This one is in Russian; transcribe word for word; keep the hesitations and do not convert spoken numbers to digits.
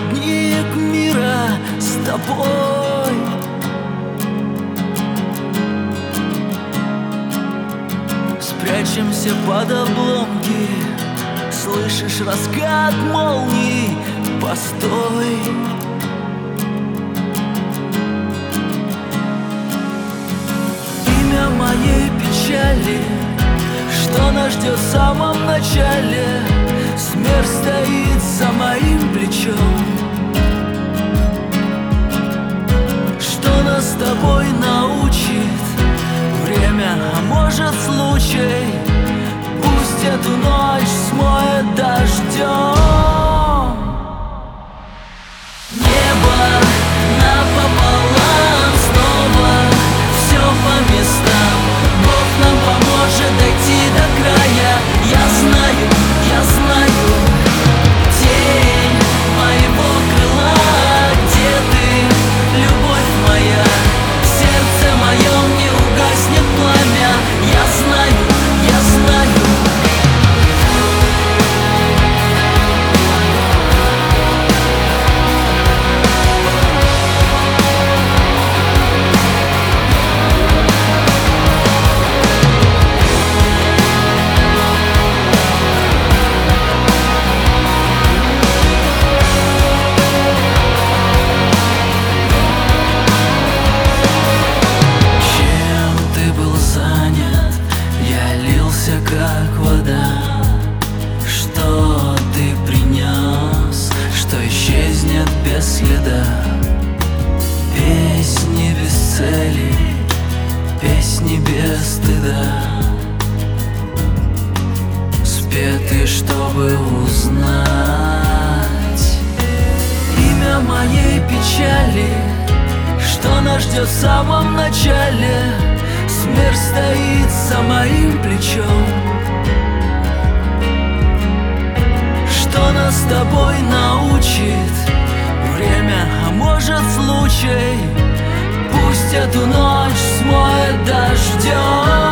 проводник мира с тобой. Спрячемся под обломки, слышишь раскат молний, постой. Имя моей печали, что нас ждет в самом начале. Смерть стоит за моим плечом. Что нас с тобой научит время, а может случай? Пусть эту ночь смоет дождем. Небо напополам снова, все по местам. Бог нам поможет дойти до края. Я знаю, я знаю, тень моего крыла. Где ты, любовь моя? В сердце моем не угаснет пламя. Я знаю, я знаю. Как вода, что ты принес, что исчезнет без следа. Песни без цели, песни без стыда, спеты, чтобы узнать имя моей печали, что нас ждет в самом начале. Смерть стоит за моим плечом. Что нас с тобой научит время, а может случай? Пусть эту ночь смоет дождем.